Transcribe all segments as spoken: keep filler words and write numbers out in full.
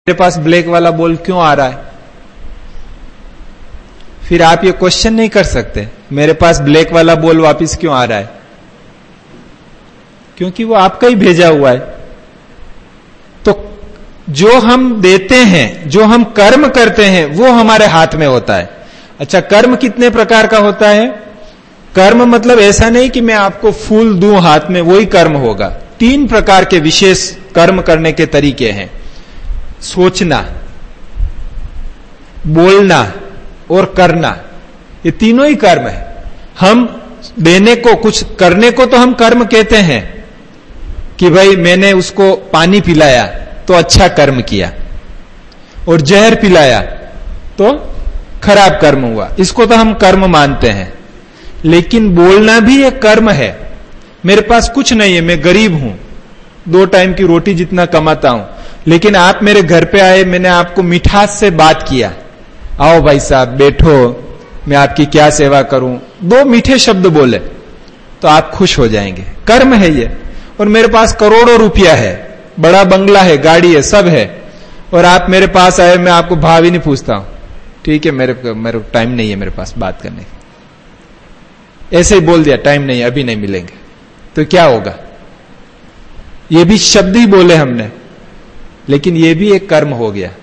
मेरे पास ब्लैक वाला बॉल क्यों आ रहा है? फिर आप ये क्वेश्चन नहीं कर सकते मेरे पास ब्लैक वाला बॉल वापस क्यों आ रहा है, क्योंकि वो आपका ही भेजा हुआ है। तो जो हम देते हैं, जो हम कर्म करते हैं, वो हमारे हाथ में होता है। अच्छा, कर्म कितने प्रकार का होता है? कर्म मतलब ऐसा नहीं कि मैं आपको फूल दूं हाथ में, वही कर्म होगा। तीन प्रकार के विशेष कर्म करने के तरीके हैं: सोचना, बोलना और करना। ये तीनों ही कर्म है। हम देने को, कुछ करने को तो हम कर्म कहते हैं कि भाई मैंने उसको पानी पिलाया तो अच्छा कर्म किया, और जहर पिलाया तो खराब कर्म हुआ, इसको तो हम कर्म मानते हैं। लेकिन बोलना भी एक कर्म है। मेरे पास कुछ नहीं है, मैं गरीब हूं, दो टाइम की रोटी जितना कमाता हूं, लेकिन आप मेरे घर पे आए, मैंने आपको मिठास से बात किया, आओ भाई साहब बैठो, मैं आपकी क्या सेवा करूं, दो मीठे शब्द बोले तो आप खुश हो जाएंगे, कर्म है ये। और मेरे पास करोड़ों रुपया है, बड़ा बंगला है, गाड़ी है, सब है, और आप मेरे पास आए, मैं आपको भाव ही नहीं पूछता हूं, ठीक है मेरे मेरे टाइम नहीं है मेरे पास बात करने की, ऐसे ही बोल दिया टाइम नहीं है, अभी नहीं मिलेंगे, तो क्या होगा? ये भी शब्द ही बोले हमने, लेकिन ये भी एक कर्म हो गया।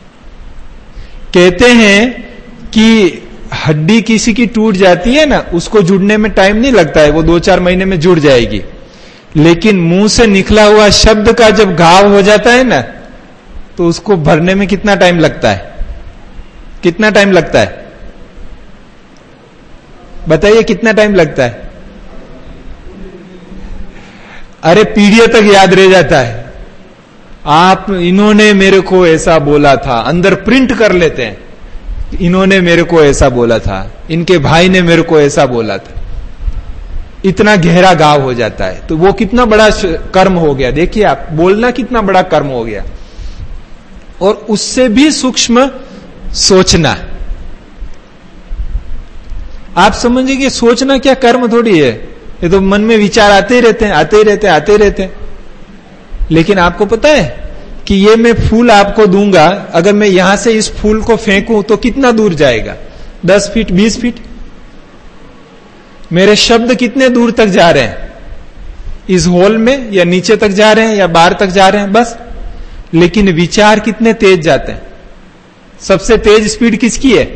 कहते हैं कि हड्डी किसी की टूट जाती है ना, उसको जुड़ने में टाइम नहीं लगता है, वो दो चार महीने में जुड़ जाएगी। लेकिन मुंह से निकला हुआ शब्द का जब घाव हो जाता है ना, तो उसको भरने में कितना टाइम लगता है? कितना टाइम लगता है? बताइए कितना टाइम लगता है? अरे पीढ़ियों तक याद रह जाता है। आप, इन्होंने मेरे को ऐसा बोला था, अंदर प्रिंट कर लेते हैं, इन्होंने मेरे को ऐसा बोला था, इनके भाई ने मेरे को ऐसा बोला था, इतना गहरा घाव हो जाता है। तो वो कितना बड़ा कर्म हो गया, देखिए आप, बोलना कितना बड़ा कर्म हो गया। और उससे भी सूक्ष्म सोचना। आप समझिए सोचना क्या कर्म थोड़ी है, ये तो मन में विचार आते ही रहते हैं, आते ही रहते हैं, आते ही रहते हैं। लेकिन आपको पता है कि ये मैं फूल आपको दूंगा, अगर मैं यहां से इस फूल को फेंकूं तो कितना दूर जाएगा? दस फीट, बीस फीट। मेरे शब्द कितने दूर तक जा रहे हैं? इस हॉल में, या नीचे तक जा रहे हैं, या बाहर तक जा रहे हैं, बस। लेकिन विचार कितने तेज जाते हैं? सबसे तेज स्पीड किसकी है?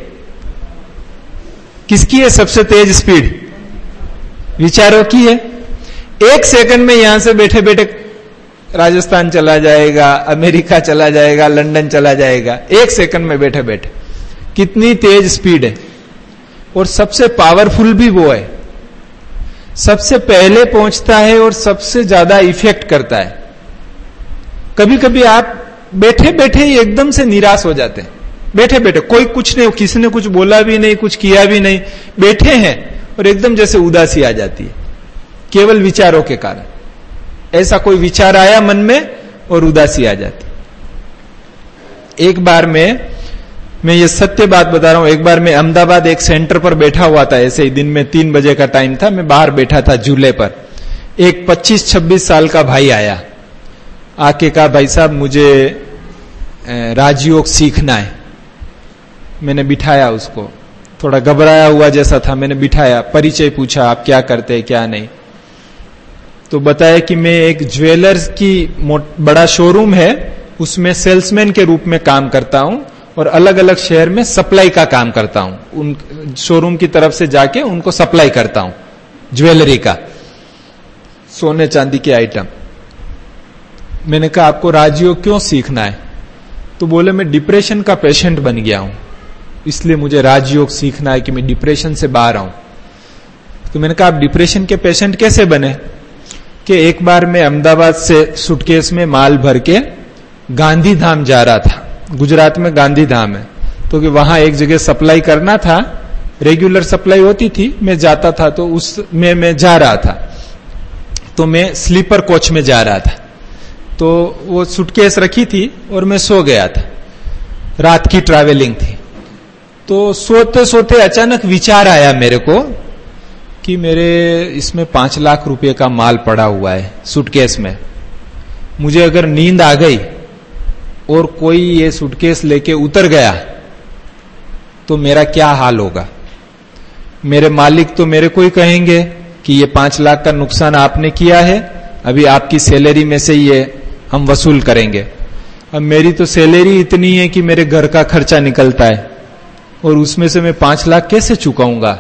किसकी है सबसे तेज स्पीड? विचारों की है। एक सेकंड में यहां से बैठे बैठे राजस्थान चला जाएगा, अमेरिका चला जाएगा, लंदन चला जाएगा, एक सेकंड में बैठे बैठे। कितनी तेज स्पीड है। और सबसे पावरफुल भी वो है, सबसे पहले पहुंचता है और सबसे ज्यादा इफेक्ट करता है। कभी कभी आप बैठे बैठे ही एकदम से निराश हो जाते हैं, बैठे बैठे, कोई कुछ नहीं, किसी ने कुछ बोला भी नहीं, कुछ किया भी नहीं, बैठे हैं और एकदम जैसे उदासी आ जाती है, केवल विचारों के कारण। ऐसा कोई विचार आया मन में और उदासी आ जाती। एक बार में, मैं ये सत्य बात बता रहा हूं, एक बार मैं अहमदाबाद एक सेंटर पर बैठा हुआ था, ऐसे ही दिन में तीन बजे का टाइम था, मैं बाहर बैठा था झूले पर। एक पच्चीस छब्बीस साल का भाई आया, आके कहा भाई साहब मुझे राजयोग सीखना है। मैंने बिठाया उसको, थोड़ा घबराया हुआ जैसा था, मैंने बिठाया, परिचय पूछा, आप क्या करते हैं क्या नहीं। तो बताया कि मैं एक ज्वेलर्स की बड़ा शोरूम है, उसमें सेल्समैन के रूप में काम करता हूं, और अलग अलग शहर में सप्लाई का काम करता हूं। उन शोरूम की तरफ से जाके उनको सप्लाई करता हूं ज्वेलरी का, सोने चांदी के आइटम। मैंने कहा आपको राजयोग क्यों सीखना है? तो बोले मैं डिप्रेशन का पेशेंट बन गया हूं, इसलिए मुझे राजयोग सीखना है कि मैं डिप्रेशन से बाहर आऊं। तो मैंने कहा आप डिप्रेशन के पेशेंट कैसे बने? कि एक बार मैं अहमदाबाद से सूटकेस में माल भर के गांधी धाम जा रहा था, गुजरात में गांधी धाम है, तो कि वहां एक जगह सप्लाई करना था, रेगुलर सप्लाई होती थी, मैं जाता था, तो उसमें मैं जा रहा था, तो मैं स्लीपर कोच में जा रहा था, तो वो सूटकेस रखी थी और मैं सो गया था, रात की ट्रैवलिंग थी। तो सोते सोते अचानक विचार आया मेरे को कि मेरे इसमें पांच लाख रुपए का माल पड़ा हुआ है सूटकेस में, मुझे अगर नींद आ गई और कोई ये सूटकेस लेके उतर गया तो मेरा क्या हाल होगा? मेरे मालिक तो मेरे को ही कहेंगे कि ये पांच लाख का नुकसान आपने किया है, अभी आपकी सैलरी में से ये हम वसूल करेंगे। अब मेरी तो सैलरी इतनी है कि मेरे घर का खर्चा निकलता है और उसमें से मैं पांच लाख कैसे चुकाऊंगा?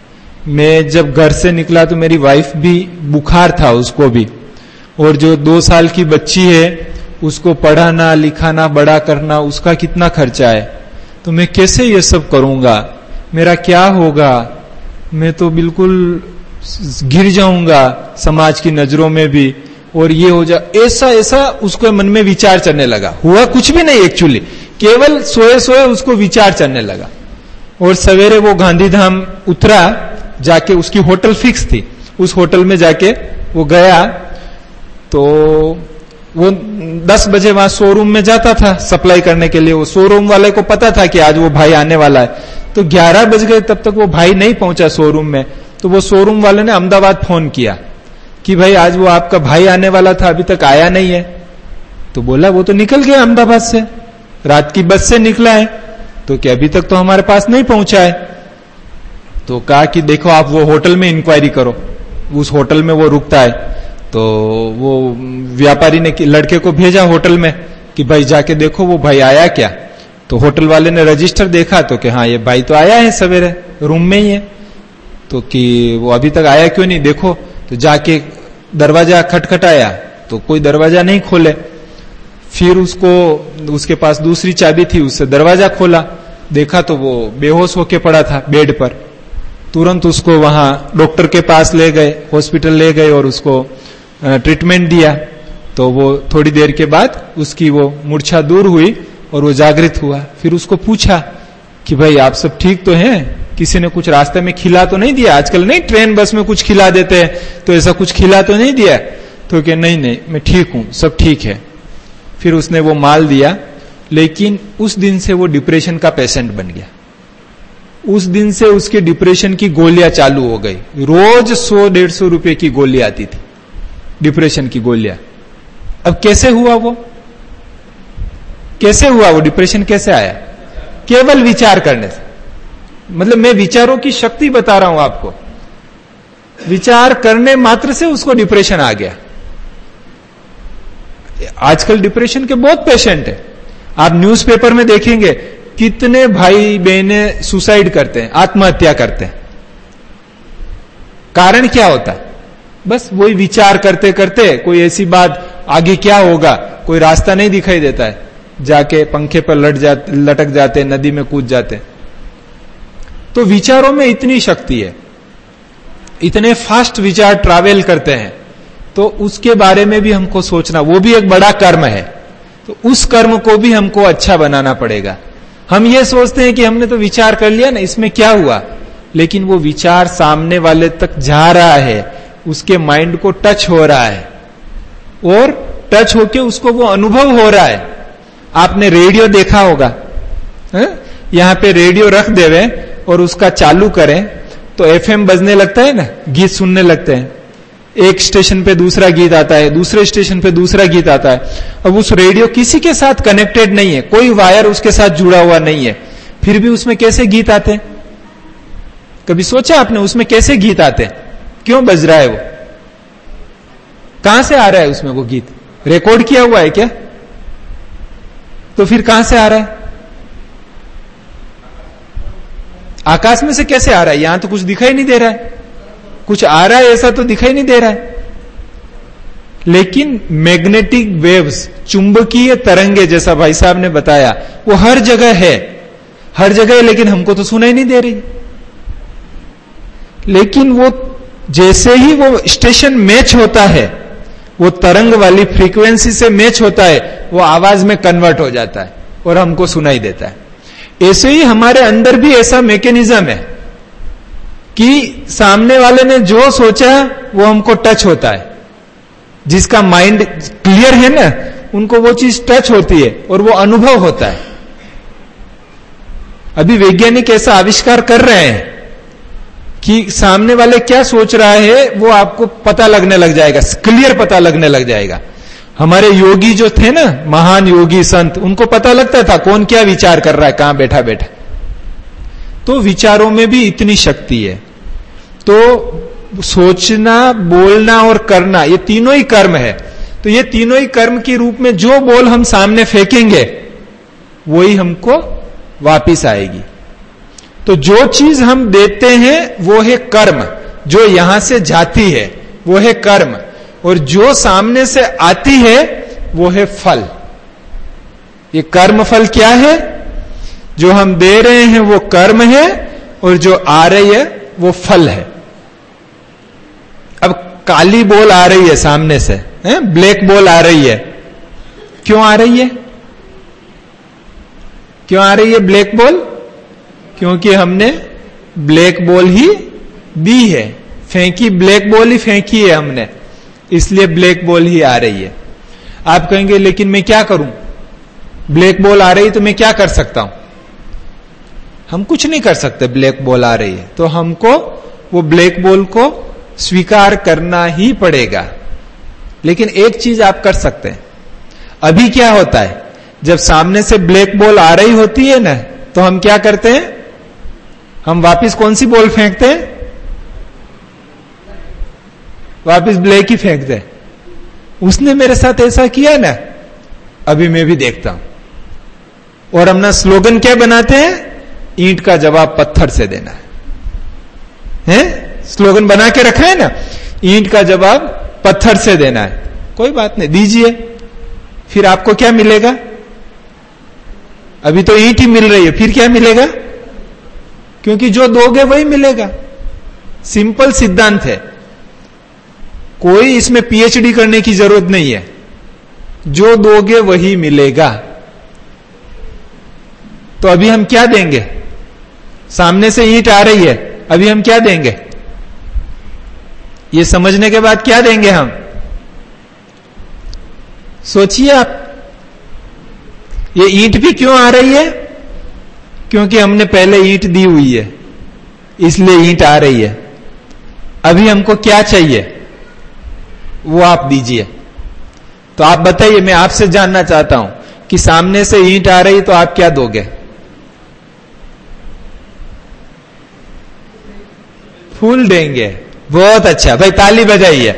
मैं जब घर से निकला तो मेरी वाइफ भी बुखार था, उसको भी, और जो दो साल की बच्ची है उसको पढ़ाना लिखाना बड़ा करना, उसका कितना खर्चा है। तो मैं कैसे ये सब करूंगा? मेरा क्या होगा? मैं तो बिल्कुल गिर जाऊंगा समाज की नजरों में भी, और ये हो जा ऐसा ऐसा उसको मन में विचार चलने लगा। हुआ कुछ भी नहीं एक्चुअली, केवल सोए सोए उसको विचार चलने लगा। और सवेरे वो गांधीधाम उतरा, जाके उसकी होटल फिक्स थी, उस होटल में जाके वो गया। तो वो दस बजे वहां शोरूम में जाता था सप्लाई करने के लिए। वो शोरूम वाले को पता था कि आज वो भाई आने वाला है, तो ग्यारह बज गए तब तक वो भाई नहीं पहुंचा शोरूम में। तो वो शोरूम वाले ने अहमदाबाद फोन किया कि भाई आज वो आपका भाई आने वाला था, अभी तक आया नहीं है। तो बोला वो तो निकल गया अहमदाबाद से, रात की बस से निकला है, तो क्या अभी तक तो हमारे पास नहीं पहुंचा है। तो कहा कि देखो आप वो होटल में इंक्वायरी करो, उस होटल में वो रुकता है। तो वो व्यापारी ने लड़के को भेजा होटल में कि भाई जाके देखो वो भाई आया क्या। तो होटल वाले ने रजिस्टर देखा तो कि हाँ ये भाई तो आया है, सवेरे रूम में ही है। तो कि वो अभी तक आया क्यों नहीं देखो। तो जाके दरवाजा खटखटाया तो कोई दरवाजा नहीं खोले। फिर उसको उसके पास दूसरी चाबी थी, उससे दरवाजा खोला, देखा तो वो बेहोश होके पड़ा था बेड पर। तुरंत उसको वहां डॉक्टर के पास ले गए, हॉस्पिटल ले गए और उसको ट्रीटमेंट दिया। तो वो थोड़ी देर के बाद उसकी वो मूर्छा दूर हुई और वो जागृत हुआ। फिर उसको पूछा कि भाई आप सब ठीक तो हैं, किसी ने कुछ रास्ते में खिला तो नहीं दिया? आजकल नहीं ट्रेन बस में कुछ खिला देते हैं, तो ऐसा कुछ खिला तो नहीं दिया? तो कि नहीं नहीं मैं ठीक हूं, सब ठीक है। फिर उसने वो माल दिया, लेकिन उस दिन से वो डिप्रेशन का पेशेंट बन गया। उस दिन से उसके डिप्रेशन की गोलियां चालू हो गई। रोज सौ डेढ़ सौ रुपए की गोली आती थी, डिप्रेशन की गोलियां। अब कैसे हुआ वो? कैसे हुआ वो? डिप्रेशन कैसे आया? केवल विचार करने से। मतलब मैं विचारों की शक्ति बता रहा हूं आपको। विचार करने मात्र से उसको डिप्रेशन आ गया। आजकल डिप्रेशन के बहुत पेशेंट है। आप न्यूज़पेपर में देखेंगे कितने भाई बहनें सुसाइड करते हैं, आत्महत्या करते हैं। कारण क्या होता है? बस वही विचार करते करते कोई ऐसी बात, आगे क्या होगा, कोई रास्ता नहीं दिखाई देता है, जाके पंखे पर लट जाते, लटक जाते, नदी में कूद जाते। तो विचारों में इतनी शक्ति है, इतने फास्ट विचार ट्रैवल करते हैं, तो उसके बारे में भी हमको सोचना, वो भी एक बड़ा कर्म है। तो उस कर्म को भी हमको अच्छा बनाना पड़ेगा। हम ये सोचते हैं कि हमने तो विचार कर लिया ना, इसमें क्या हुआ, लेकिन वो विचार सामने वाले तक जा रहा है, उसके माइंड को टच हो रहा है, और टच होके उसको वो अनुभव हो रहा है। आपने रेडियो देखा होगा, यहां पे रेडियो रख देवे और उसका चालू करें तो एफएम बजने लगता है ना, गीत सुनने लगते हैं। एक स्टेशन पे दूसरा गीत आता है, दूसरे स्टेशन पे दूसरा गीत आता है। अब उस रेडियो किसी के साथ कनेक्टेड नहीं है, कोई वायर उसके साथ जुड़ा हुआ नहीं है, फिर भी उसमें कैसे गीत आते हैं? कभी सोचा आपने उसमें कैसे गीत आते हैं? क्यों बज रहा है वो? कहां से आ रहा है उसमें वो गीत? रिकॉर्ड किया हुआ है क्या? तो फिर कहां से आ रहा है? आकाश में से कैसे आ रहा है? यहां तो कुछ दिखाई नहीं दे रहा है। कुछ आ रहा है ऐसा तो दिखाई नहीं दे रहा है। लेकिन मैग्नेटिक वेव्स, चुंबकीय तरंगे, जैसा भाई साहब ने बताया, वो हर जगह है, हर जगह है, लेकिन हमको तो सुनाई नहीं दे रही। लेकिन वो जैसे ही वो स्टेशन मैच होता है, वो तरंग वाली फ्रीक्वेंसी से मैच होता है, वो आवाज में कन्वर्ट हो जाता है और हमको सुनाई देता है। ऐसे ही हमारे अंदर भी ऐसा मैकेनिज्म है कि सामने वाले ने जो सोचा वो हमको टच होता है। जिसका माइंड क्लियर है ना, उनको वो चीज टच होती है और वो अनुभव होता है। अभी वैज्ञानिक ऐसा आविष्कार कर रहे हैं कि सामने वाले क्या सोच रहा है वो आपको पता लगने लग जाएगा, क्लियर पता लगने लग जाएगा। हमारे योगी जो थे ना, महान योगी संत, उनको पता लगता था कौन क्या विचार कर रहा है, कहां बैठा बैठा। तो विचारों में भी इतनी शक्ति है। तो सोचना, बोलना और करना, ये तीनों ही कर्म है। तो ये तीनों ही कर्म के रूप में जो बोल हम सामने फेंकेंगे वही हमको वापिस आएगी। तो जो चीज हम देते हैं वो है कर्म, जो यहां से जाती है वो है कर्म, और जो सामने से आती है वो है फल। ये कर्म फल क्या है? जो हम दे रहे हैं वो कर्म है, और जो आ रही है वो फल है। अब काली बॉल आ रही है सामने से, है? ब्लैक बॉल आ रही है, क्यों आ रही है? क्यों आ रही है ब्लैक बॉल? क्योंकि हमने ब्लैक बॉल ही दी है, फेंकी, ब्लैक बॉल ही फेंकी है हमने, इसलिए ब्लैक बॉल ही आ रही है। आप कहेंगे लेकिन मैं क्या करूं, ब्लैक बॉल आ रही है तो मैं क्या कर सकता हूं? हम कुछ नहीं कर सकते, ब्लैक बॉल आ रही है तो हमको वो ब्लैक बॉल को स्वीकार करना ही पड़ेगा। लेकिन एक चीज आप कर सकते हैं। अभी क्या होता है, जब सामने से ब्लैक बॉल आ रही होती है ना, तो हम क्या करते हैं? हम वापस कौन सी बॉल फेंकते हैं? वापस ब्लैक ही फेंकते हैं। उसने मेरे साथ ऐसा किया ना, अभी मैं भी देखता हूं। और हम ना स्लोगन क्या बनाते हैं? ईंट का जवाब पत्थर से देना है, हैं? स्लोगन बना के रखा है ना, ईंट का जवाब पत्थर से देना है। कोई बात नहीं, दीजिए, फिर आपको क्या मिलेगा? अभी तो ईंट ही मिल रही है, फिर क्या मिलेगा? क्योंकि जो दोगे वही मिलेगा। सिंपल सिद्धांत है, कोई इसमें पीएचडी करने की जरूरत नहीं है। जो दोगे वही मिलेगा। तो अभी हम क्या देंगे? सामने से ईंट आ रही है, अभी हम क्या देंगे? ये समझने के बाद क्या देंगे हम? सोचिए आप। ये ईंट भी क्यों आ रही है? क्योंकि हमने पहले ईंट दी हुई है, इसलिए ईंट आ रही है। अभी हमको क्या चाहिए वो आप दीजिए। तो आप बताइए, मैं आपसे जानना चाहता हूं कि सामने से ईंट आ रही तो आप क्या दोगे? फूल देंगे। बहुत अच्छा भाई, ताली बजाइए।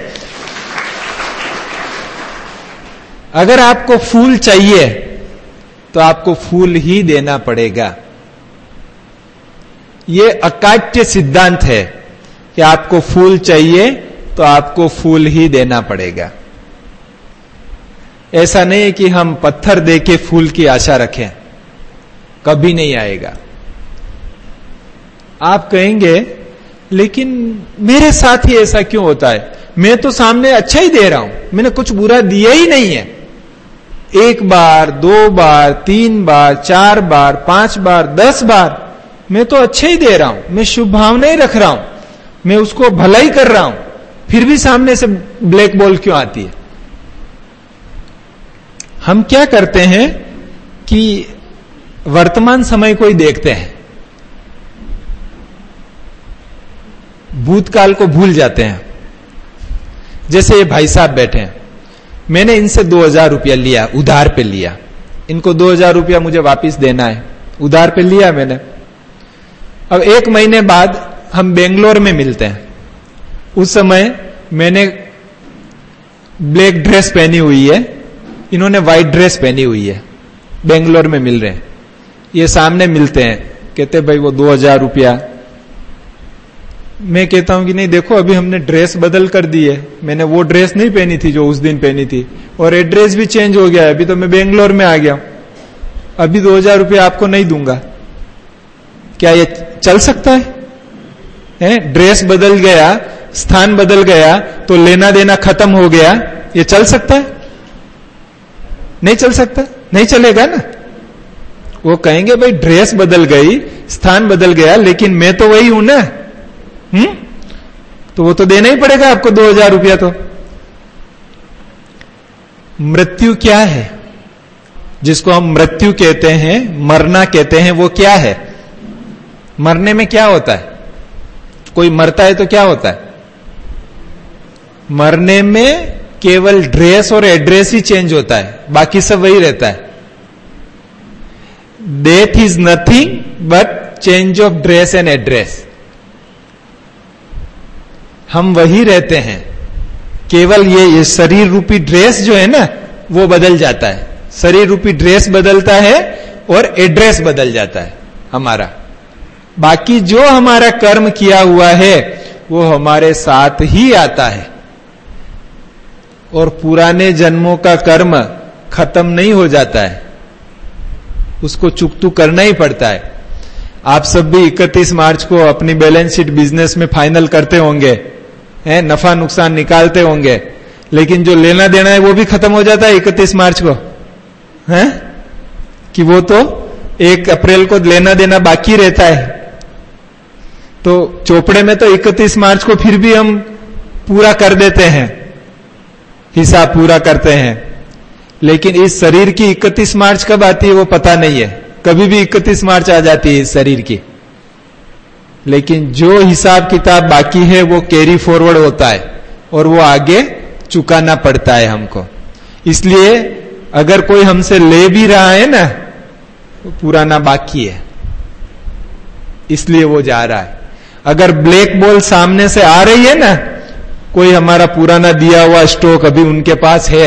अगर आपको फूल चाहिए तो आपको फूल ही देना पड़ेगा। यह अकाट्य सिद्धांत है कि आपको फूल चाहिए तो आपको फूल ही देना पड़ेगा। ऐसा नहीं है कि हम पत्थर देके फूल की आशा रखें, कभी नहीं आएगा। आप कहेंगे लेकिन मेरे साथ ही ऐसा क्यों होता है? मैं तो सामने अच्छा ही दे रहा हूं, मैंने कुछ बुरा दिया ही नहीं है। एक बार, दो बार, तीन बार, चार बार, पांच बार, दस बार मैं तो अच्छा ही दे रहा हूं, मैं शुभ भावनाएं रख रहा हूं, मैं उसको भलाई कर रहा हूं, फिर भी सामने से ब्लैक बॉल क्यों आती है? हम क्या करते हैं कि वर्तमान समय को ही देखते हैं, भूतकाल को भूल जाते हैं। जैसे ये भाई साहब बैठे हैं, मैंने इनसे दो हजार रुपया लिया, उधार पे लिया, इनको दो हजार रुपया मुझे वापस देना है, उधार पे लिया मैंने। अब एक महीने बाद हम बेंगलोर में मिलते हैं। उस समय मैंने ब्लैक ड्रेस पहनी हुई है, इन्होंने व्हाइट ड्रेस पहनी हुई है, बेंगलोर में मिल रहे हैं। ये सामने मिलते हैं, कहते भाई वो दो हजार रुपया। मैं कहता हूं कि नहीं देखो, अभी हमने ड्रेस बदल कर दी है, मैंने वो ड्रेस नहीं पहनी थी जो उस दिन पहनी थी, और एड्रेस भी चेंज हो गया है, अभी तो मैं बेंगलोर में आ गया, अभी दो हजार रुपया आपको नहीं दूंगा। क्या ये चल सकता है? है? ड्रेस बदल गया, स्थान बदल गया, तो लेना देना खत्म हो गया, ये चल सकता है? नहीं चल सकता, नहीं चलेगा ना। वो कहेंगे भाई ड्रेस बदल गई, स्थान बदल गया, लेकिन मैं तो वही हूं ना। हम्म तो वो तो देना ही पड़ेगा आपको दो हजार रुपया। तो मृत्यु क्या है, जिसको हम मृत्यु कहते हैं, मरना कहते हैं, वो क्या है? मरने में क्या होता है? कोई मरता है तो क्या होता है? मरने में केवल ड्रेस और एड्रेस ही चेंज होता है, बाकी सब वही रहता है। Death is nothing but change of dress and address. हम वही रहते हैं, केवल ये, ये शरीर रूपी ड्रेस जो है ना वो बदल जाता है। शरीर रूपी ड्रेस बदलता है और एड्रेस बदल जाता है हमारा। बाकी जो हमारा कर्म किया हुआ है वो हमारे साथ ही आता है, और पुराने जन्मों का कर्म खत्म नहीं हो जाता है, उसको चुकतू करना ही पड़ता है। आप सब भी इकतीस मार्च को अपनी बैलेंस शीट बिजनेस में फाइनल करते होंगे, हैं, नफा नुकसान निकालते होंगे, लेकिन जो लेना देना है वो भी खत्म हो जाता है इकतीस मार्च को, हैं? कि वो तो एक अप्रैल को लेना देना बाकी रहता है। तो चोपड़े में तो इकतीस मार्च को फिर भी हम पूरा कर देते हैं, हिसाब पूरा करते हैं, लेकिन इस शरीर की इकतीस मार्च कब आती है वो पता नहीं है। कभी भी इकतीस मार्च आ जाती है इस शरीर की, लेकिन जो हिसाब किताब बाकी है वो कैरी फॉरवर्ड होता है और वो आगे चुकाना पड़ता है हमको। इसलिए अगर कोई हमसे ले भी रहा है ना, वो पुराना बाकी है, इसलिए वो जा रहा है। अगर ब्लैक बॉल सामने से आ रही है ना, कोई हमारा पुराना दिया हुआ स्टॉक अभी उनके पास है,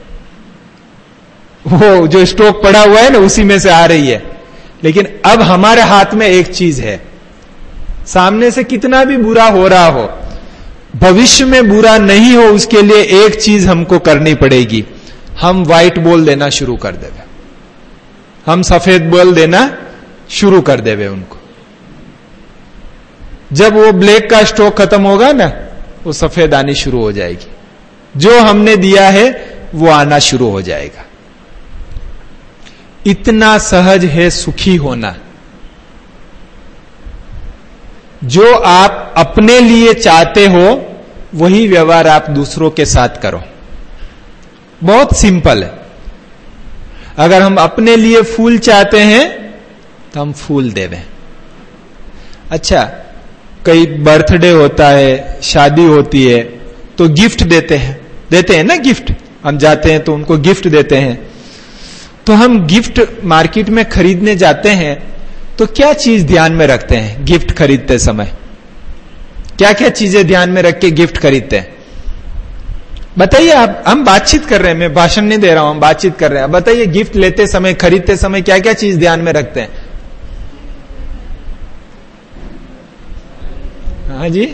वो जो स्टॉक पड़ा हुआ है ना उसी में से आ रही है, लेकिन अब हमारे हाथ में एक चीज है, सामने से कितना भी बुरा हो रहा हो, भविष्य में बुरा नहीं हो उसके लिए एक चीज हमको करनी पड़ेगी, हम व्हाइट बॉल देना शुरू कर देवे, हम सफेद बॉल देना शुरू कर देवे उनको। जब वो ब्लैक का स्टॉक खत्म होगा ना, वो सफेद आनी शुरू हो जाएगी, जो हमने दिया है वो आना शुरू हो जाएगा। इतना सहज है सुखी होना। जो आप अपने लिए चाहते हो वही व्यवहार आप दूसरों के साथ करो। बहुत सिंपल है। अगर हम अपने लिए फूल चाहते हैं तो हम फूल देवें। अच्छा, कई बर्थडे होता है, शादी होती है, तो गिफ्ट देते हैं, देते हैं ना गिफ्ट, हम जाते हैं तो उनको गिफ्ट देते हैं। तो हम गिफ्ट मार्केट में खरीदने जाते हैं तो क्या चीज ध्यान में रखते हैं गिफ्ट खरीदते समय? क्या क्या चीजें ध्यान में रख के गिफ्ट खरीदते हैं? बताइए आप। हम बातचीत कर रहे हैं, मैं भाषण नहीं दे रहा हूं, हम बातचीत कर रहे हैं। बताइए, गिफ्ट लेते समय, खरीदते समय क्या क्या चीज ध्यान में रखते हैं? हाँ जी,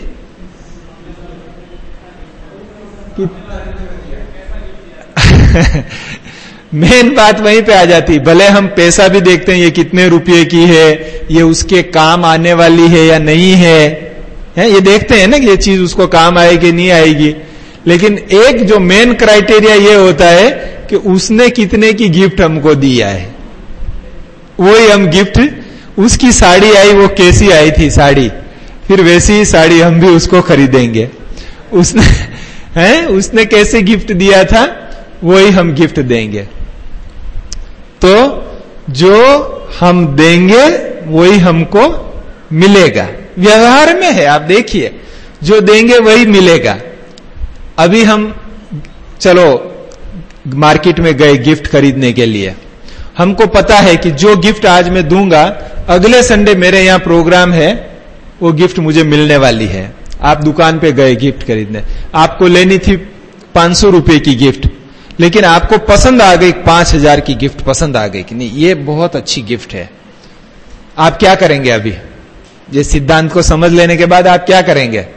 मेन बात वहीं पे आ जाती। भले हम पैसा भी देखते हैं, ये कितने रुपए की है, ये उसके काम आने वाली है या नहीं है, है ये देखते हैं ना कि ये चीज उसको काम आएगी नहीं आएगी, लेकिन एक जो मेन क्राइटेरिया ये होता है कि उसने कितने की गिफ्ट हमको दिया है, वही हम गिफ्ट। उसकी साड़ी आई, वो कैसी आई थी साड़ी, फिर वैसी ही साड़ी हम भी उसको खरीदेंगे। उसने है उसने कैसे गिफ्ट दिया था वही हम गिफ्ट देंगे। तो जो हम देंगे वही हमको मिलेगा। व्यवहार में है, आप देखिए, जो देंगे वही मिलेगा। अभी हम चलो मार्केट में गए गिफ्ट खरीदने के लिए, हमको पता है कि जो गिफ्ट आज मैं दूंगा अगले संडे मेरे यहां प्रोग्राम है, वो गिफ्ट मुझे मिलने वाली है। आप दुकान पे गए गिफ्ट खरीदने, आपको लेनी थी पांच सौ रुपए की गिफ्ट, लेकिन आपको पसंद आ गई पांच हजार की गिफ्ट पसंद आ गई कि नहीं, ये बहुत अच्छी गिफ्ट है। आप क्या करेंगे? अभी ये सिद्धांत को समझ लेने के बाद आप क्या करेंगे?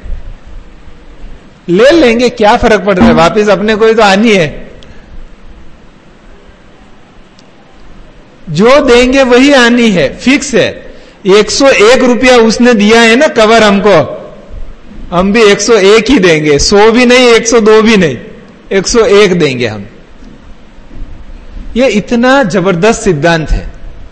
ले लेंगे, क्या फर्क पड़ रहा है, वापिस अपने को ही तो आनी है। जो देंगे वही आनी है, फिक्स है। एक सौ एक रुपया उसने दिया है ना कवर हमको, हम भी एक सौ एक ही देंगे, सौ भी नहीं, एक सौ दो भी नहीं, एक सौ एक देंगे हम। ये इतना जबरदस्त सिद्धांत है।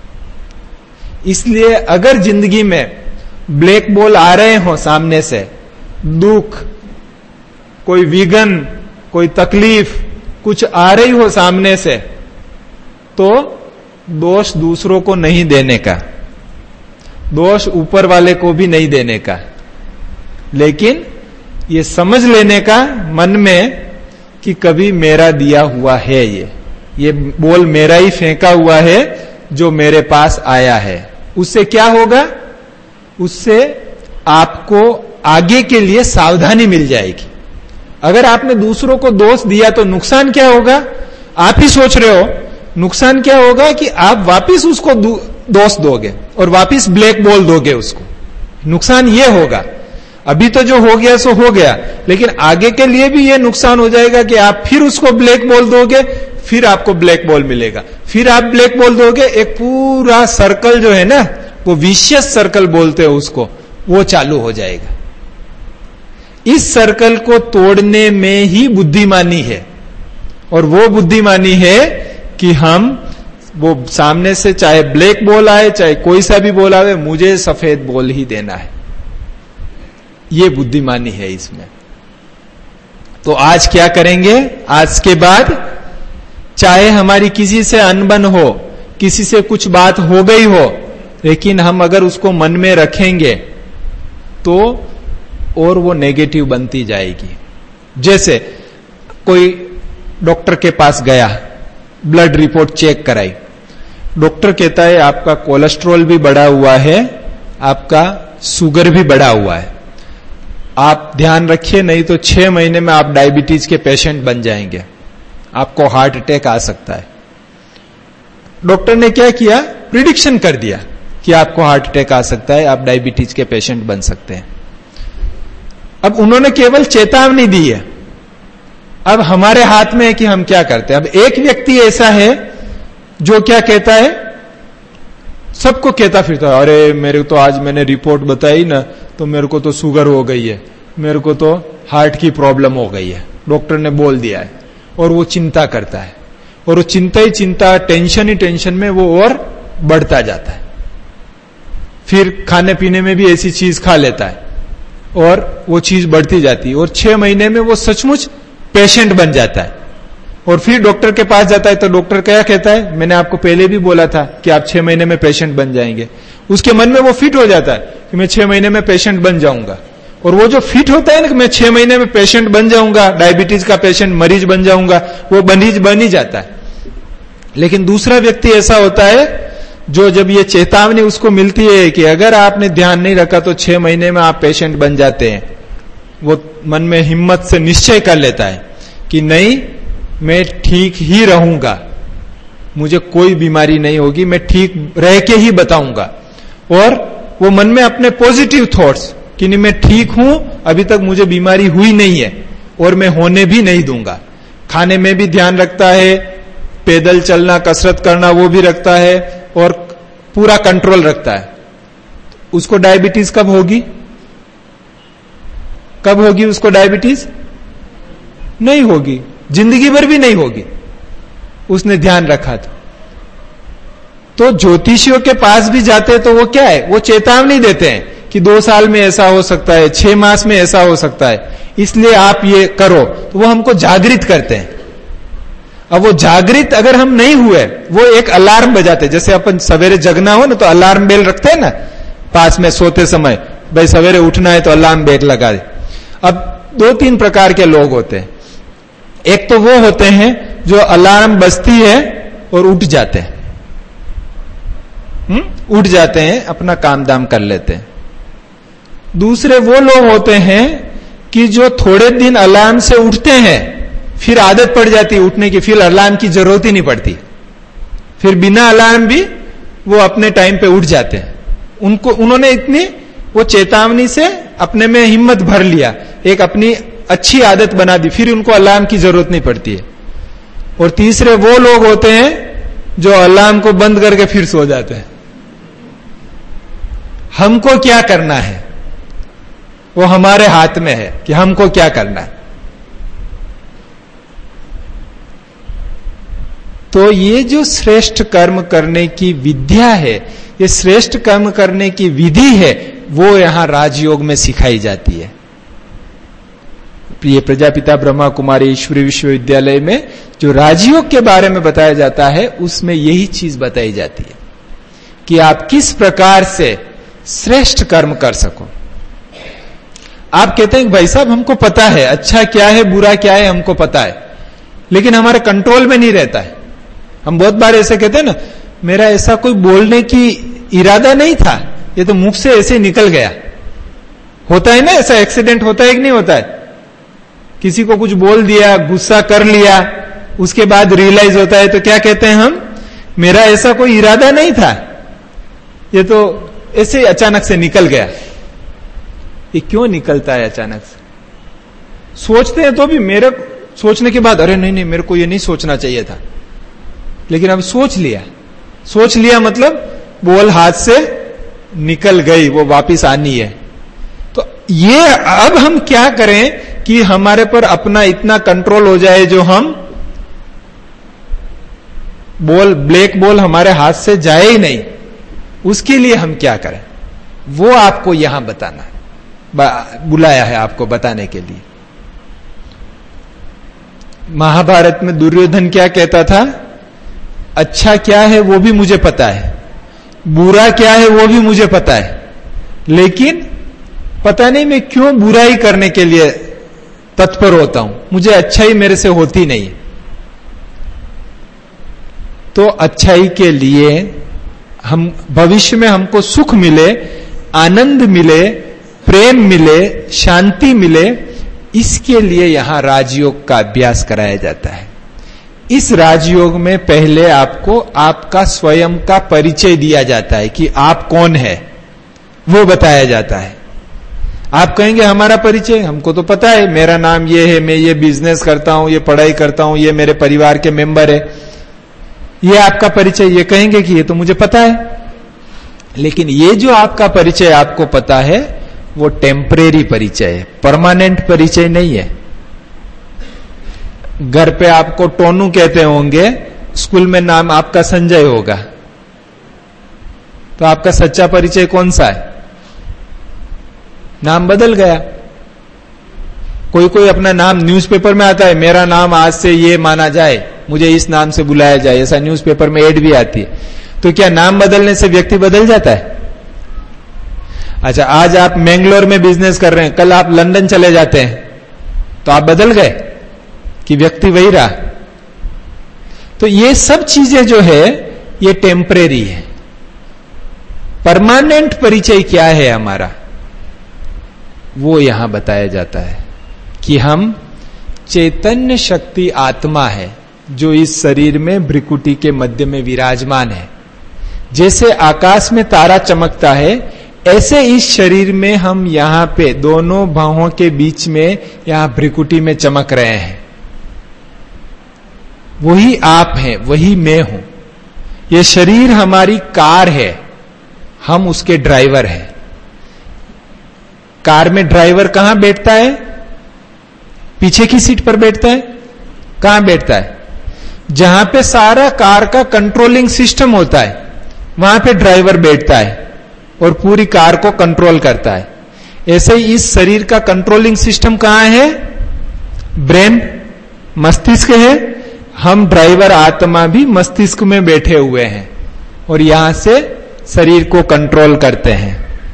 इसलिए अगर जिंदगी में ब्लैक बॉल आ रहे हो सामने से, दुख, कोई विघन, कोई तकलीफ कुछ आ रही हो सामने से, तो दोष दूसरों को नहीं देने का, दोष ऊपर वाले को भी नहीं देने का, लेकिन ये समझ लेने का मन में कि कभी मेरा दिया हुआ है, ये ये बोल मेरा ही फेंका हुआ है जो मेरे पास आया है। उससे क्या होगा? उससे आपको आगे के लिए सावधानी मिल जाएगी। अगर आपने दूसरों को दोष दिया तो नुकसान क्या होगा? आप ही सोच रहे हो, नुकसान क्या होगा कि आप वापिस उसको दोष दोगे और वापिस ब्लैक बोल दोगे उसको। नुकसान ये होगा। अभी तो जो हो गया सो हो गया, लेकिन आगे के लिए भी ये नुकसान हो जाएगा कि आप फिर उसको ब्लैक बोल दोगे, फिर आपको ब्लैक बॉल मिलेगा, फिर आप ब्लैक बोल दोगे, एक पूरा सर्कल जो है ना, वो विशियस सर्कल बोलते हैं उसको, वो चालू हो जाएगा। इस सर्कल को तोड़ने में ही बुद्धिमानी है, और वो बुद्धिमानी है कि हम वो सामने से चाहे ब्लैक बॉल आए चाहे कोई सा भी बॉल आए, मुझे सफेद बॉल ही देना है। ये बुद्धिमानी है इसमें। तो आज क्या करेंगे? आज के बाद चाहे हमारी किसी से अनबन हो, किसी से कुछ बात हो गई हो, लेकिन हम अगर उसको मन में रखेंगे तो और वो नेगेटिव बनती जाएगी। जैसे कोई डॉक्टर के पास गया, ब्लड रिपोर्ट चेक कराई, डॉक्टर कहता है आपका कोलेस्ट्रॉल भी बढ़ा हुआ है, आपका शुगर भी बढ़ा हुआ है, आप ध्यान रखिए नहीं तो छह महीने में आप डायबिटीज के पेशेंट बन जाएंगे, आपको हार्ट अटैक आ सकता है। डॉक्टर ने क्या किया? प्रिडिक्शन कर दिया कि आपको हार्ट अटैक आ सकता है, आप डायबिटीज के पेशेंट बन सकते हैं। अब उन्होंने केवल चेतावनी दी है, अब हमारे हाथ में है कि हम क्या करते हैं। अब एक व्यक्ति ऐसा है जो क्या कहता है, सबको कहता फिरता है, अरे मेरे तो आज मैंने रिपोर्ट बताई ना तो मेरे को तो शुगर हो गई है, मेरे को तो हार्ट की प्रॉब्लम हो गई है, डॉक्टर ने बोल दिया है। और वो चिंता करता है, और वो चिंता ही चिंता, टेंशन ही टेंशन में वो और बढ़ता जाता है। फिर खाने पीने में भी ऐसी चीज खा लेता है और वो चीज बढ़ती जाती है, और छह महीने में वो सचमुच पेशेंट बन जाता है। और फिर डॉक्टर के पास जाता है तो डॉक्टर क्या कहता है, मैंने आपको पहले भी बोला था कि आप छह महीने में पेशेंट बन जाएंगे। उसके मन में वो फिट हो जाता है कि मैं छह महीने में पेशेंट बन जाऊंगा। और वो जो फिट होता है ना कि मैं छह महीने में पेशेंट बन जाऊंगा, डायबिटीज का पेशेंट, मरीज बन जाऊंगा, वो मरीज बन ही जाता है। लेकिन दूसरा व्यक्ति ऐसा होता है जो जब ये चेतावनी उसको मिलती है कि अगर आपने ध्यान नहीं रखा तो छह महीने में आप पेशेंट बन जाते हैं, वो मन में हिम्मत से निश्चय कर लेता है कि नहीं, मैं ठीक ही रहूंगा, मुझे कोई बीमारी नहीं होगी, मैं ठीक रह के ही बताऊंगा। और वो मन में अपने पॉजिटिव थॉट्स कि नहीं मैं ठीक हूं, अभी तक मुझे बीमारी हुई नहीं है और मैं होने भी नहीं दूंगा। खाने में भी ध्यान रखता है, पैदल चलना, कसरत करना वो भी रखता है, और पूरा कंट्रोल रखता है। उसको डायबिटीज कब होगी? कब होगी उसको डायबिटीज? नहीं होगी, जिंदगी भर भी नहीं होगी, उसने ध्यान रखा तो। तो ज्योतिषियों के पास भी जाते तो वो क्या है, वो चेतावनी देते हैं कि दो साल में ऐसा हो सकता है, छह मास में ऐसा हो सकता है, इसलिए आप ये करो। तो वो हमको जागृत करते हैं। अब वो जागृत अगर हम नहीं हुए, वो एक अलार्म बजाते, जैसे अपन सवेरे जगना हो ना तो अलार्म बेल रखते हैं ना पास में सोते समय, भाई सवेरे उठना है तो अलार्म बेल लगा दे। अब दो तीन प्रकार के लोग होते हैं। एक तो वो होते हैं जो अलार्म बजती है और उठ जाते हैं, हम्म उठ जाते हैं, अपना काम दाम कर लेते हैं। दूसरे वो लोग होते हैं कि जो थोड़े दिन अलार्म से उठते हैं, फिर आदत पड़ जाती है उठने की, फिर अलार्म की जरूरत ही नहीं पड़ती, फिर बिना अलार्म भी वो अपने टाइम पे उठ जाते हैं। उनको उन्होंने इतनी वो चेतावनी से अपने में हिम्मत भर लिया, एक अपनी अच्छी आदत बना दी, फिर उनको अलार्म की जरूरत नहीं पड़ती है। और तीसरे वो लोग होते हैं जो अलार्म को बंद करके फिर सो जाते हैं। हमको क्या करना है वो हमारे हाथ में है कि हमको क्या करना है। तो ये जो श्रेष्ठ कर्म करने की विद्या है, ये श्रेष्ठ कर्म करने की विधि है, वो यहां राजयोग में सिखाई जाती है। ये प्रजापिता ब्रह्मा कुमारी ईश्वरी विश्वविद्यालय में जो राजयोग के बारे में बताया जाता है, उसमें यही चीज बताई जाती है कि आप किस प्रकार से श्रेष्ठ कर्म कर सको। आप कहते हैं भाई साहब हमको पता है अच्छा क्या है बुरा क्या है, हमको पता है, लेकिन हमारे कंट्रोल में नहीं रहता है। हम बहुत बार ऐसे कहते हैं ना, मेरा ऐसा कोई बोलने की इरादा नहीं था, ये तो मुख से ऐसे निकल गया। होता है ना ऐसा, एक्सीडेंट होता है कि नहीं होता है? किसी को कुछ बोल दिया, गुस्सा कर लिया, उसके बाद रियलाइज होता है तो क्या कहते हैं हम, मेरा ऐसा कोई इरादा नहीं था, ये तो ऐसे अचानक से निकल गया। ये क्यों निकलता है अचानक से? सोचते हैं तो भी, मेरे सोचने के बाद अरे नहीं नहीं मेरे को ये नहीं सोचना चाहिए था, लेकिन अब सोच लिया। सोच लिया मतलब बोल हाथ से निकल गई, वो वापिस आनी है। तो ये अब हम क्या करें कि हमारे पर अपना इतना कंट्रोल हो जाए जो हम बॉल, ब्लैक बॉल हमारे हाथ से जाए ही नहीं, उसके लिए हम क्या करें, वो आपको यहां बताना, बुलाया है आपको बताने के लिए। महाभारत में दुर्योधन क्या कहता था, अच्छा क्या है वो भी मुझे पता है, बुरा क्या है वो भी मुझे पता है, लेकिन पता नहीं मैं क्यों बुराई करने के लिए तत्पर होता हूं, मुझे अच्छाई मेरे से होती नहीं। तो अच्छाई के लिए हम भविष्य में हमको सुख मिले, आनंद मिले, प्रेम मिले, शांति मिले, इसके लिए यहां राजयोग का अभ्यास कराया जाता है। इस राजयोग में पहले आपको आपका स्वयं का परिचय दिया जाता है कि आप कौन है, वो बताया जाता है। आप कहेंगे हमारा परिचय हमको तो पता है, मेरा नाम ये है, मैं ये बिजनेस करता हूं, ये पढ़ाई करता हूं, ये मेरे परिवार के मेंबर है, ये आपका परिचय, ये कहेंगे कि ये तो मुझे पता है। लेकिन ये जो आपका परिचय आपको पता है वो टेम्परेरी परिचय है, परमानेंट परिचय नहीं है। घर पे आपको टोनू कहते होंगे, स्कूल में नाम आपका संजय होगा, तो आपका सच्चा परिचय कौन सा है? नाम बदल गया। कोई कोई अपना नाम न्यूज़पेपर में आता है, मेरा नाम आज से ये माना जाए, मुझे इस नाम से बुलाया जाए, ऐसा न्यूज़पेपर में एड भी आती है। तो क्या नाम बदलने से व्यक्ति बदल जाता है? अच्छा, आज आप मैंगलोर में बिजनेस कर रहे हैं, कल आप लंदन चले जाते हैं, तो आप बदल गए कि व्यक्ति वही रहा? तो ये सब चीजें जो है ये टेम्परेरी है। परमानेंट परिचय क्या है हमारा, वो यहां बताया जाता है कि हम चैतन्य शक्ति आत्मा है जो इस शरीर में भ्रिकुटी के मध्य में विराजमान है। जैसे आकाश में तारा चमकता है, ऐसे इस शरीर में हम यहां पे दोनों बाहों के बीच में यहां भ्रिकुटी में चमक रहे हैं। वही आप हैं, वही मैं हूं। ये शरीर हमारी कार है, हम उसके ड्राइवर हैं। कार में ड्राइवर कहां बैठता है? पीछे की सीट पर बैठता है। कहां बैठता है? जहां पे सारा कार का कंट्रोलिंग सिस्टम होता है, वहां पे ड्राइवर बैठता है और पूरी कार को कंट्रोल करता है। ऐसे ही इस शरीर का कंट्रोलिंग सिस्टम कहां है? ब्रेन, मस्तिष्क है। हम ड्राइवर आत्मा भी मस्तिष्क में बैठे हुए हैं और यहां से शरीर को कंट्रोल करते हैं।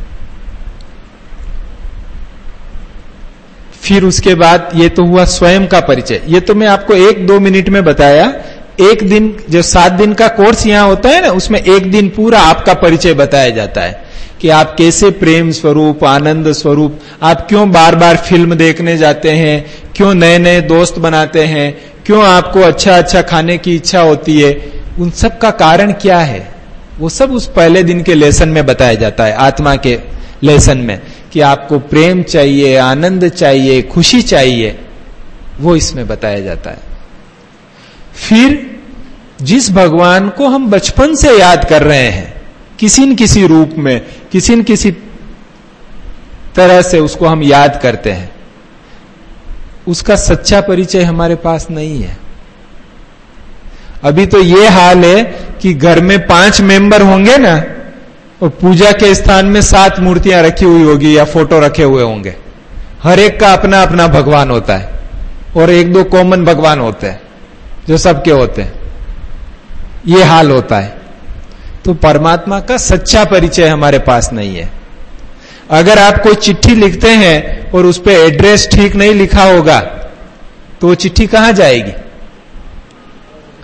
फिर उसके बाद ये तो हुआ स्वयं का परिचय। ये तो मैं आपको एक दो मिनट में बताया। एक दिन जो सात दिन का कोर्स यहां होता है ना, उसमें एक दिन पूरा आपका परिचय बताया जाता है कि आप कैसे प्रेम स्वरूप, आनंद स्वरूप, आप क्यों बार बार फिल्म देखने जाते हैं, क्यों नए नए दोस्त बनाते हैं, क्यों आपको अच्छा अच्छा खाने की इच्छा होती है, उन सब का कारण क्या है, वो सब उस पहले दिन के लेसन में बताया जाता है। आत्मा के लेसन में कि आपको प्रेम चाहिए, आनंद चाहिए, खुशी चाहिए, वो इसमें बताया जाता है। फिर जिस भगवान को हम बचपन से याद कर रहे हैं, किसी न किसी रूप में, किसी न किसी तरह से उसको हम याद करते हैं, उसका सच्चा परिचय हमारे पास नहीं है। अभी तो ये हाल है कि घर में पांच मेंबर होंगे ना, और पूजा के स्थान में सात मूर्तियां रखी हुई होगी या फोटो रखे हुए होंगे। हर एक का अपना अपना भगवान होता है और एक दो कॉमन भगवान होते हैं जो सबके होते हैं। ये हाल होता है। तो परमात्मा का सच्चा परिचय हमारे पास नहीं है। अगर आप कोई चिट्ठी लिखते हैं और उस पर एड्रेस ठीक नहीं लिखा होगा तो वो चिट्ठी कहां जाएगी?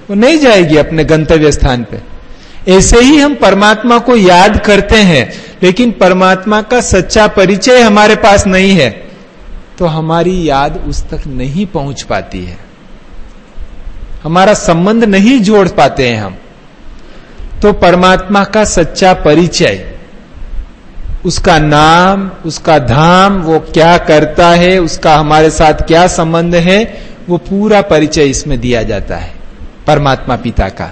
वो नहीं जाएगी अपने गंतव्य स्थान पे। ऐसे ही हम परमात्मा को याद करते हैं, लेकिन परमात्मा का सच्चा परिचय हमारे पास नहीं है, तो हमारी याद उस तक नहीं पहुंच पाती है, हमारा संबंध नहीं जोड़ पाते हैं हम। तो परमात्मा का सच्चा परिचय, उसका नाम, उसका धाम, वो क्या करता है, उसका हमारे साथ क्या संबंध है, वो पूरा परिचय इसमें दिया जाता है परमात्मा पिता का।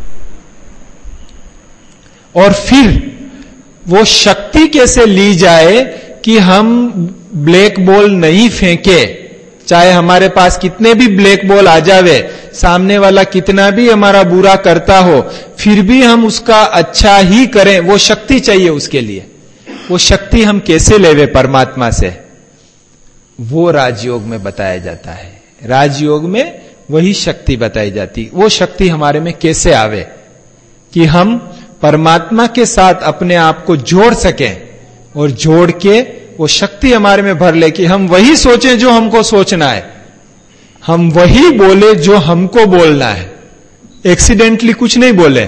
और फिर वो शक्ति कैसे ली जाए कि हम ब्लैक बॉल नहीं फेंके, चाहे हमारे पास कितने भी ब्लैक बॉल आ जावे, सामने वाला कितना भी हमारा बुरा करता हो, फिर भी हम उसका अच्छा ही करें, वो शक्ति चाहिए उसके लिए। वो शक्ति हम कैसे लेवे परमात्मा से, वो राजयोग में बताया जाता है। राजयोग में वही शक्ति बताई जाती। वो शक्ति हमारे में कैसे आवे कि हम परमात्मा के साथ अपने आप को जोड़ सकें, और जोड़ के वो शक्ति हमारे में भर ले कि हम वही सोचें जो हमको सोचना है, हम वही बोले जो हमको बोलना है, एक्सीडेंटली कुछ नहीं बोले।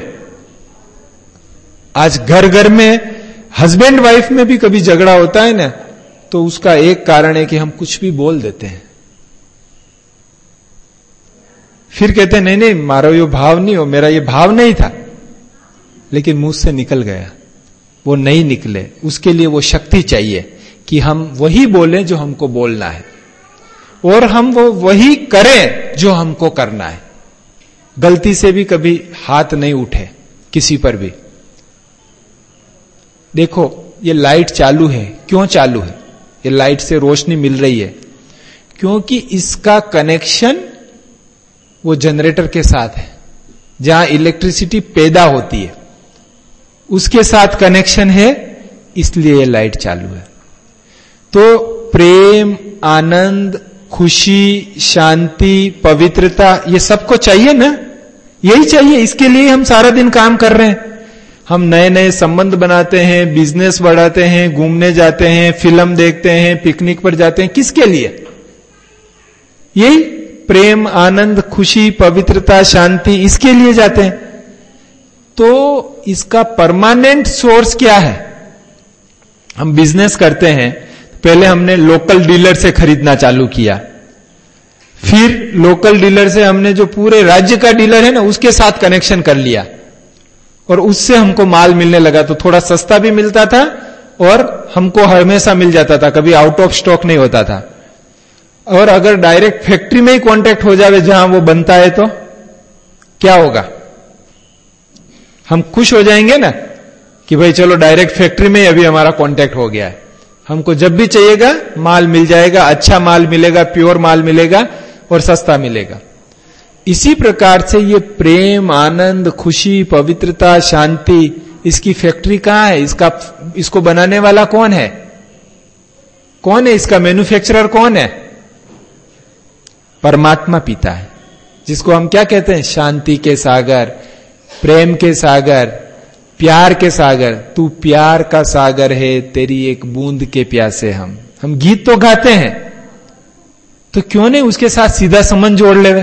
आज घर घर में हस्बैंड वाइफ में भी कभी झगड़ा होता है ना, तो उसका एक कारण है कि हम कुछ भी बोल देते हैं, फिर कहते हैं नहीं नहीं मारो ये भाव नहीं हो, मेरा ये भाव नहीं था, लेकिन मुंह से निकल गया, वो नहीं निकले। उसके लिए वो शक्ति चाहिए कि हम वही बोलें जो हमको बोलना है, और हम वो वही करें जो हमको करना है। गलती से भी कभी हाथ नहीं उठे किसी पर भी। देखो ये लाइट चालू है, क्यों चालू है? ये लाइट से रोशनी मिल रही है क्योंकि इसका कनेक्शन वो जनरेटर के साथ है, जहां इलेक्ट्रिसिटी पैदा होती है उसके साथ कनेक्शन है, इसलिए ये लाइट चालू है। तो प्रेम, आनंद, खुशी, शांति, पवित्रता, ये सबको चाहिए ना, यही चाहिए। इसके लिए हम सारा दिन काम कर रहे हैं। हम नए नए संबंध बनाते हैं, बिजनेस बढ़ाते हैं, घूमने जाते हैं, फिल्म देखते हैं, पिकनिक पर जाते हैं, किसके लिए? यही प्रेम, आनंद, खुशी, पवित्रता, शांति, इसके लिए जाते हैं। तो इसका परमानेंट सोर्स क्या है? हम बिजनेस करते हैं, पहले हमने लोकल डीलर से खरीदना चालू किया, फिर लोकल डीलर से हमने जो पूरे राज्य का डीलर है ना उसके साथ कनेक्शन कर लिया, और उससे हमको माल मिलने लगा। तो थोड़ा सस्ता भी मिलता था और हमको हमेशा मिल जाता था, कभी आउट ऑफ स्टॉक नहीं होता था। और अगर डायरेक्ट फैक्ट्री में ही कांटेक्ट हो जावे जहां वो बनता है तो क्या होगा? हम खुश हो जाएंगे ना कि भाई चलो डायरेक्ट फैक्ट्री में ही अभी हमारा कांटेक्ट हो गया है, हमको जब भी चाहिएगा माल मिल जाएगा, अच्छा माल मिलेगा, प्योर माल मिलेगा और सस्ता मिलेगा। इसी प्रकार से ये प्रेम, आनंद, खुशी, पवित्रता, शांति, इसकी फैक्ट्री कहां है? इसका इसको बनाने वाला कौन है? कौन है इसका मैन्युफैक्चरर? कौन है? परमात्मा पिता है, जिसको हम क्या कहते हैं? शांति के सागर, प्रेम के सागर, प्यार के सागर। तू प्यार का सागर है, तेरी एक बूंद के प्यासे हम। हम गीत तो गाते हैं, तो क्यों नहीं उसके साथ सीधा संबंध जोड़ लेवे?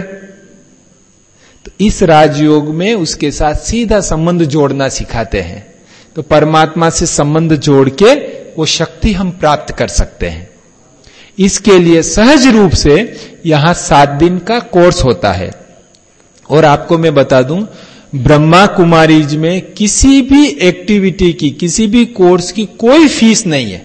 तो इस राजयोग में उसके साथ सीधा संबंध जोड़ना सिखाते हैं। तो परमात्मा से संबंध जोड़ के वो शक्ति हम प्राप्त कर सकते हैं। इसके लिए सहज रूप से यहां सात दिन का कोर्स होता है। और आपको मैं बता दूं, ब्रह्मा कुमारीज में किसी भी एक्टिविटी की, किसी भी कोर्स की कोई फीस नहीं है।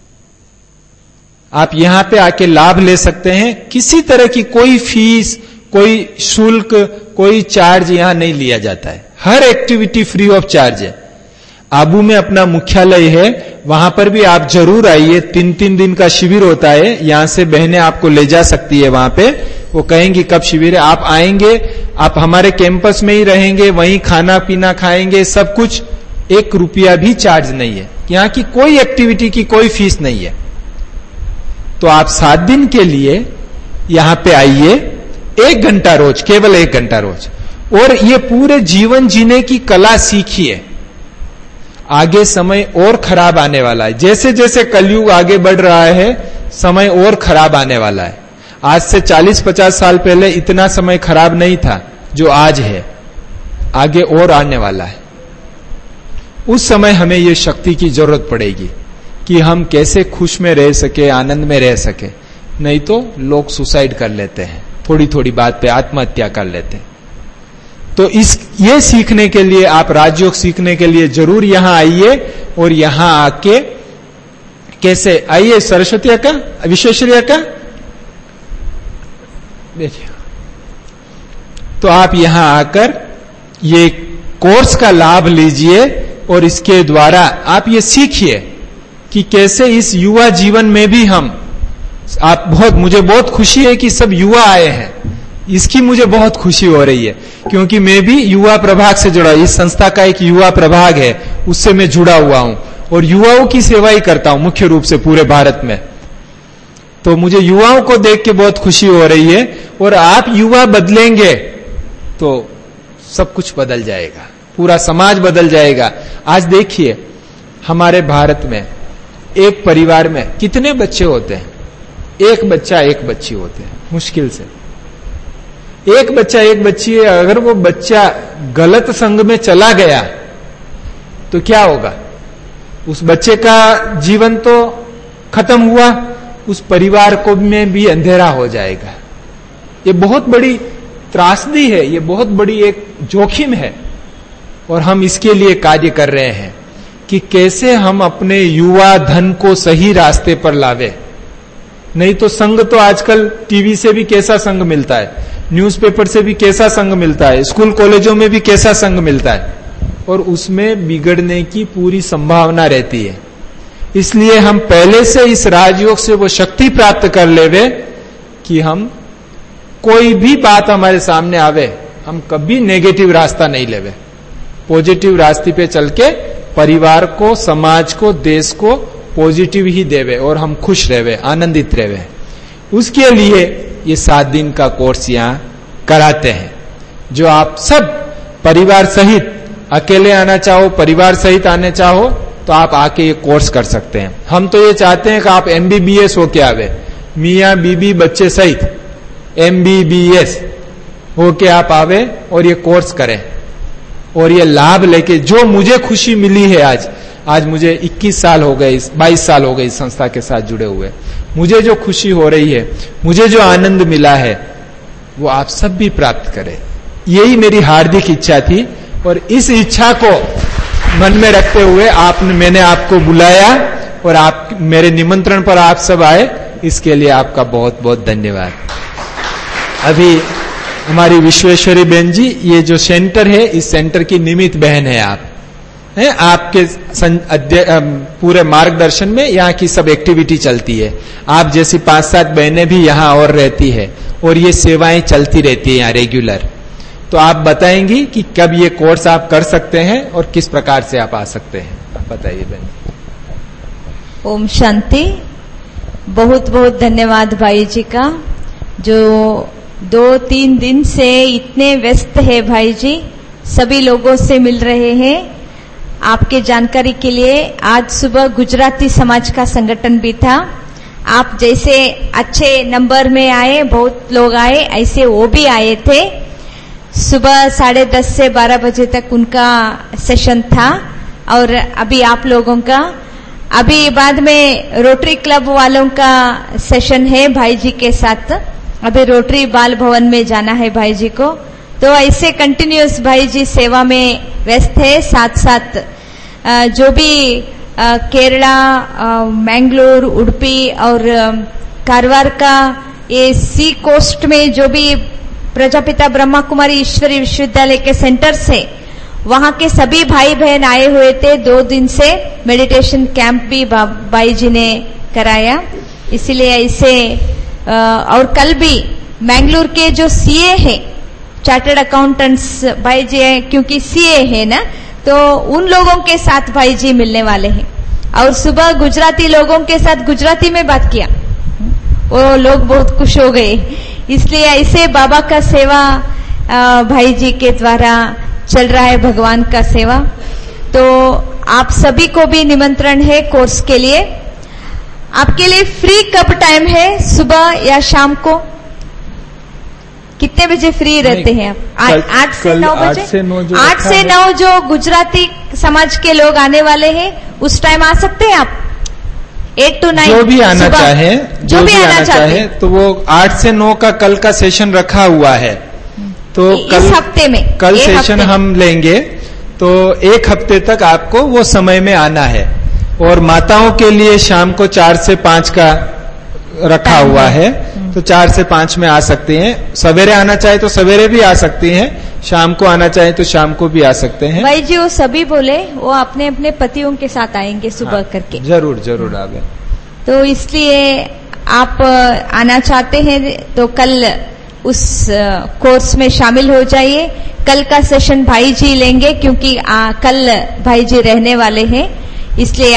आप यहां पे आके लाभ ले सकते हैं, किसी तरह की कोई फीस, कोई शुल्क, कोई चार्ज यहां नहीं लिया जाता है। हर एक्टिविटी फ्री ऑफ चार्ज है। आबू में अपना मुख्यालय है, वहां पर भी आप जरूर आइए। तीन तीन दिन का शिविर होता है, यहां से बहनें आपको ले जा सकती है वहां पे। वो कहेंगी कब शिविर है, आप आएंगे, आप हमारे कैंपस में ही रहेंगे, वहीं खाना पीना खाएंगे, सब कुछ। एक रुपया भी चार्ज नहीं है, यहां की कोई एक्टिविटी की कोई फीस नहीं है। तो आप सात दिन के लिए यहां पे आइए, एक घंटा रोज, केवल एक घंटा रोज, और ये पूरे जीवन जीने की कला सीखिए। आगे समय और खराब आने वाला है, जैसे जैसे कलयुग आगे बढ़ रहा है समय और खराब आने वाला है। आज से चालीस पचास साल पहले इतना समय खराब नहीं था, जो आज है, आगे और आने वाला है। उस समय हमें ये शक्ति की जरूरत पड़ेगी कि हम कैसे खुश में रह सके, आनंद में रह सके। नहीं तो लोग सुसाइड कर लेते हैं, थोड़ी थोड़ी बात पे आत्महत्या कर लेते हैं। तो इस ये सीखने के लिए, आप राजयोग सीखने के लिए जरूर यहां आइए, और यहां आके कैसे आइए, सरस्वती का, विश्वेश्वरिया का देखिए, तो आप यहां आकर ये कोर्स का लाभ लीजिए, और इसके द्वारा आप ये सीखिए कि कैसे इस युवा जीवन में भी हम, आप बहुत, मुझे बहुत खुशी है कि सब युवा आए हैं, इसकी मुझे बहुत खुशी हो रही है, क्योंकि मैं भी युवा प्रभाग से जुड़ा, इस संस्था का एक युवा प्रभाग है, उससे मैं जुड़ा हुआ हूं, और युवाओं की सेवा ही करता हूं मुख्य रूप से पूरे भारत में। तो मुझे युवाओं को देख के बहुत खुशी हो रही है, और आप युवा बदलेंगे तो सब कुछ बदल जाएगा, पूरा समाज बदल जाएगा। आज देखिए हमारे भारत में एक परिवार में कितने बच्चे होते हैं, एक बच्चा एक बच्ची होते हैं, मुश्किल से एक बच्चा एक बच्ची है। अगर वो बच्चा गलत संग में चला गया तो क्या होगा, उस बच्चे का जीवन तो खत्म हुआ, उस परिवार को में भी अंधेरा हो जाएगा। ये बहुत बड़ी त्रासदी है, ये बहुत बड़ी एक जोखिम है, और हम इसके लिए कार्य कर रहे हैं कि कैसे हम अपने युवा धन को सही रास्ते पर लावे। नहीं तो संग तो आजकल टीवी से भी कैसा संग मिलता है, न्यूज़पेपर से भी कैसा संग मिलता है, स्कूल कॉलेजों में भी कैसा संग मिलता है, और उसमें बिगड़ने की पूरी संभावना रहती है। इसलिए हम पहले से इस राजयोग से वो शक्ति प्राप्त कर लेवे कि हम कोई भी बात हमारे सामने आवे, हम कभी नेगेटिव रास्ता नहीं लेवे, पॉजिटिव रास्ते पे चल के परिवार को, समाज को, देश को पॉजिटिव ही देवे, और हम खुश रहवे, आनंदित रहवे। उसके लिए ये सात दिन का कोर्स यहाँ कराते हैं, जो आप सब परिवार सहित, अकेले आना चाहो, परिवार सहित आने चाहो, तो आप आके ये कोर्स कर सकते हैं। हम तो ये चाहते हैं कि आप एमबीबीएस होके आवे, मियाँ बीबी बच्चे सहित एमबीबीएस होके आप आवे और ये कोर्स करें, और ये लाभ लेके, जो मुझे खुशी मिली है आज, आज मुझे इक्कीस साल हो गए, बाईस साल हो गए इस संस्था के साथ जुड़े हुए, मुझे जो खुशी हो रही है, मुझे जो आनंद मिला है, वो आप सब भी प्राप्त करें। यही मेरी हार्दिक इच्छा थी, और इस इच्छा को मन में रखते हुए आपने, मैंने आपको बुलाया, और आप मेरे निमंत्रण पर आप सब आए, इसके लिए आपका बहुत बहुत धन्यवाद। अभी हमारी विश्वेश्वरी बहन जी, ये जो सेंटर है, इस सेंटर की निमित्त बहन है आप, है आपके पूरे मार्गदर्शन में यहाँ की सब एक्टिविटी चलती है। आप जैसी पांच सात बहनें भी यहाँ और रहती है, और ये सेवाएं चलती रहती है यहाँ रेगुलर। तो आप बताएंगी कि कब ये कोर्स आप कर सकते हैं और किस प्रकार से आप आ सकते हैं, आप बताइए बहन। ओम शांति। बहुत बहुत धन्यवाद भाई जी का, जो दो तीन दिन से इतने व्यस्त है भाई जी, सभी लोगों से मिल रहे हैं। आपके जानकारी के लिए आज सुबह गुजराती समाज का संगठन भी था। आप जैसे अच्छे नंबर में आए, बहुत लोग आए, ऐसे वो भी आए थे। सुबह साढ़े दस से बारह बजे तक उनका सेशन था, और अभी आप लोगों का, अभी बाद में रोटरी क्लब वालों का सेशन है भाई जी के साथ। अभी रोटरी बाल भवन में जाना है भाई जी को। तो ऐसे कंटिन्यूस भाई जी सेवा में व्यस्त है। साथ साथ जो भी केरला, मैंगलोर, उडुपी और कारवार का ये सी कोस्ट में जो भी प्रजापिता ब्रह्मा कुमारी ईश्वरी विश्वविद्यालय के सेंटर से, वहां के सभी भाई बहन आए हुए थे। दो दिन से मेडिटेशन कैंप भी भाई जी ने कराया। इसीलिए ऐसे और कल भी मैंगलोर के जो सीए है, चार्टर्ड अकाउंटेंट्स भाई जी है, क्योंकि सीए है ना, तो उन लोगों के साथ भाई जी मिलने वाले हैं। और सुबह गुजराती लोगों के साथ गुजराती में बात किया, वो लोग बहुत खुश हो गए। इसलिए ऐसे बाबा का सेवा भाई जी के द्वारा चल रहा है, भगवान का सेवा। तो आप सभी को भी निमंत्रण है कोर्स के लिए। आपके लिए फ्री कब टाइम है, सुबह या शाम को? कितने बजे फ्री रहते हैं आप? आठ आठ से नौ बजे? आठ से नौ जो आठ से नौ जो गुजराती समाज के लोग आने वाले हैं उस टाइम आ सकते हैं आप? एट टू नाइन जो भी आना चाहे, जो, जो भी आना, आना चाहे तो वो आठ से नौ का कल का सेशन रखा हुआ है। तो इस कल हफ्ते में कल सेशन हम लेंगे, तो एक हफ्ते तक आपको वो समय में आना है। और माताओं के लिए शाम को चार से पांच का रखा हुआ है, तो चार से पांच में आ सकते हैं। सवेरे आना चाहे तो सवेरे भी आ सकती हैं, शाम को आना चाहे तो शाम को भी आ सकते हैं। भाई जी वो सभी बोले वो अपने अपने पतियों के साथ आएंगे सुबह हाँ, करके। जरूर जरूर आवे। तो इसलिए आप आना चाहते हैं तो कल उस कोर्स में शामिल हो जाइए। कल का सेशन भाई जी लेंगे क्योंकि आ, कल भाई जी रहने वाले हैं, इसलिए